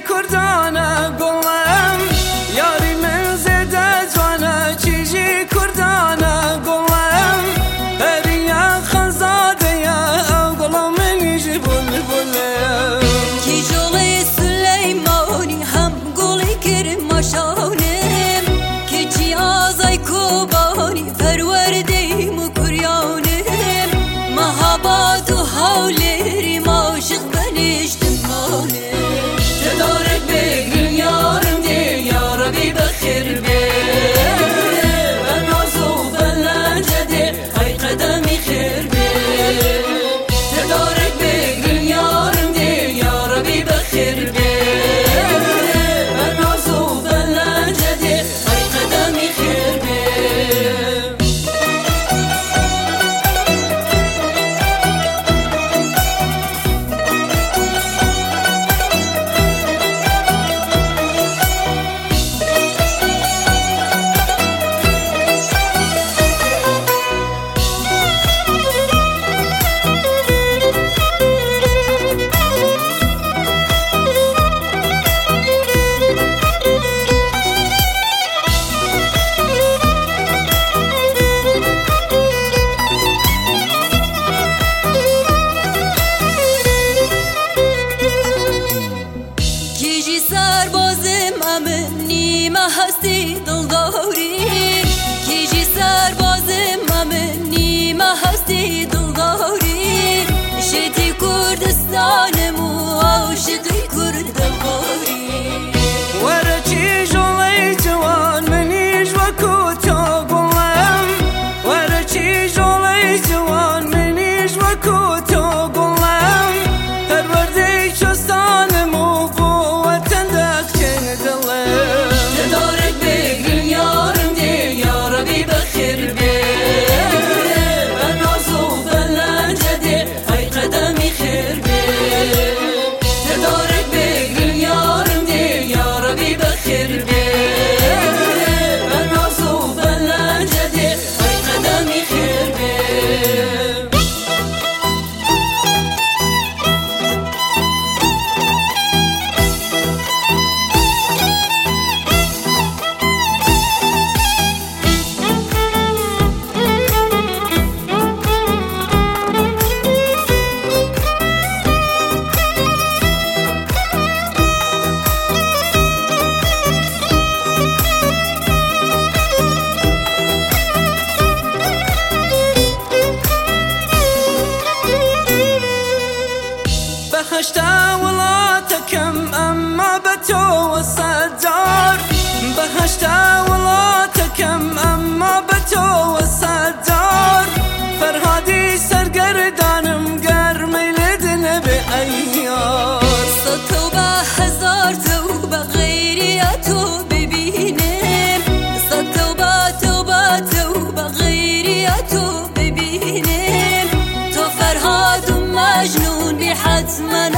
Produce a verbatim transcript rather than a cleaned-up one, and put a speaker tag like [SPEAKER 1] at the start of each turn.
[SPEAKER 1] کردانه گلم یاری من زده جوانه چیجی کردانه گلم هریا خزاده یا گلم منیجی بول بولم
[SPEAKER 2] کی جولی سلیمانی هم گلی کرم شانم کی چی آزای کوبانی پروردیم و کریانم محبت و حولری ماشق بنشتم مانم
[SPEAKER 1] تدارک بگرن یارم دی یا ربی بخیر بی من نازو بلنجه دی ای قدمی خیر بی تدارک بگرن یارم دی یا ربی بخیر بی من نازو بلنجه دی ای قدمی خیر بی
[SPEAKER 2] سربازم امن نیمه هستی دلداری کیجی سربازم امن نیمه هستی دلداری شدی کردستانم و عاشقی کردواری
[SPEAKER 1] وره چی جولی جوان منیش وکو تو گلم وره چی جولی جوان منیش وکو تو گلم پرورده چستانم و تدارک بگرن یارم دی یا ربی بخیر بی من نازو بلنجه دی ای قدمی خیر بی تدارک بگرن یارم دی یا ربی بخیر بی من نازو بلنجه دی ای قدمی خیر بی بهشت ولاتكم أما بتو الصدار بهشت ولاتكم أما بتو الصدار فرهادي سرگردانم گرمی لدن بأيار
[SPEAKER 2] صد توبه هزار توبه غیری تو ببینم صد توبه توبه توبه غیری تو ببینم تو فرهاد و مجنون بحتما